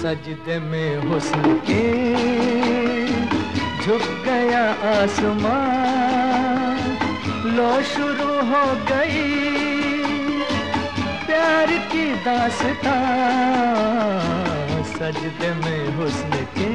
सजदे में हुस्न के झुक गया आसमान, लो शुरू हो गई प्यार की दास्तां, सजदे में हुस्न के।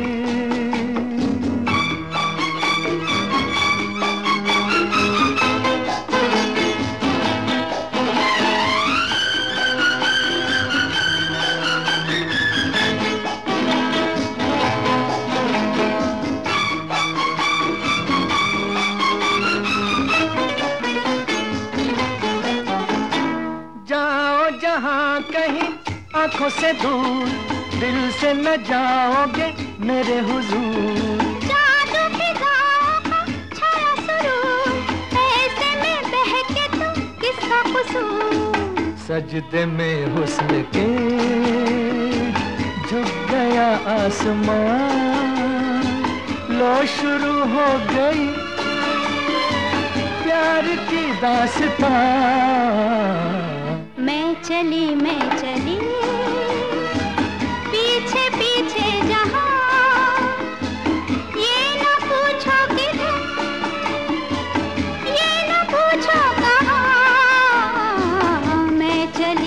जहाँ कहीं आंखों से दूर, दिल से न जाओगे मेरे हुजूर। जादू फिजाओं का छाया सुरूर, ऐसे में बहके तुम किसका कसूर। सजदे में हुस्न के झुक गया आसमान, लो शुरू हो गई प्यार की दास्तां। मैं चली पीछे पीछे जहाँ, ये न पूछो किधर, ये न पूछो कहाँ। मैं चली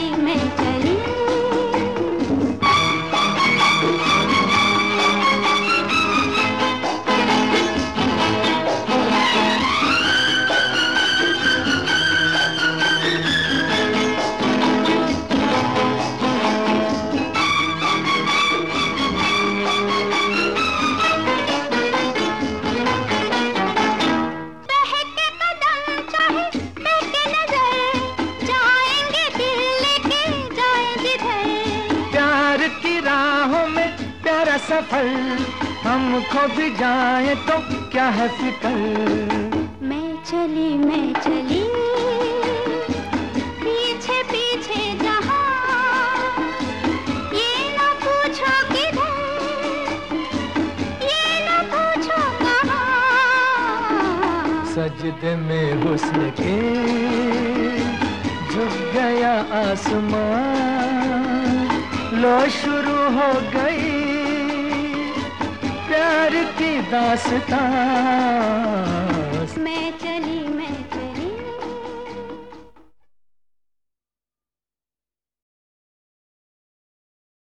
प्यारा सफर, हमको भी जाए तो क्या है फिकर। मैं चली पीछे पीछे जहाँ, ये न पूछो किधर, ये न पूछो कहाँ। सजदे में हुस्न के झुक गया आसमान, लो शुरू हो गई प्यार की दास्तां। मैं